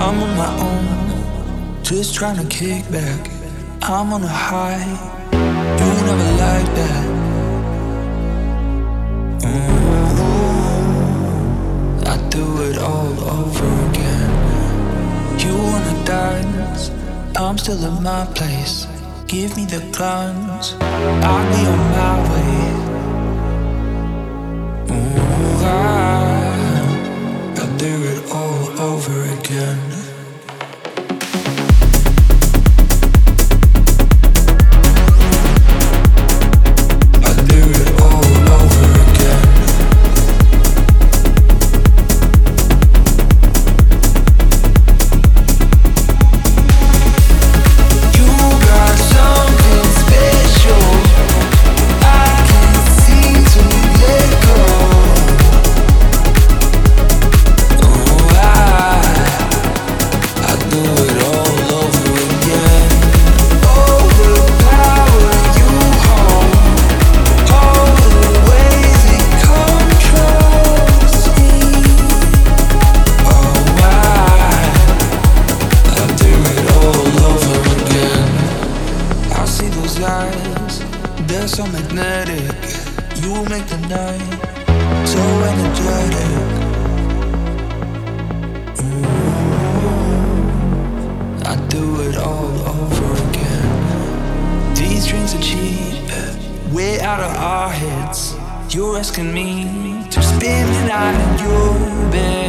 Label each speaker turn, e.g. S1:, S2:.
S1: I'm on my own, just trying to kick back. I'm on a high, you never like that. I do it all over again. You wanna dance, I'm still in my place. Give me the guns, I'll be on my way. I'll do it all over again. They're so magnetic, you make the night so energetic. I do it all over again. These drinks are cheap, way out of our heads. You're asking me to spend the night in your bed.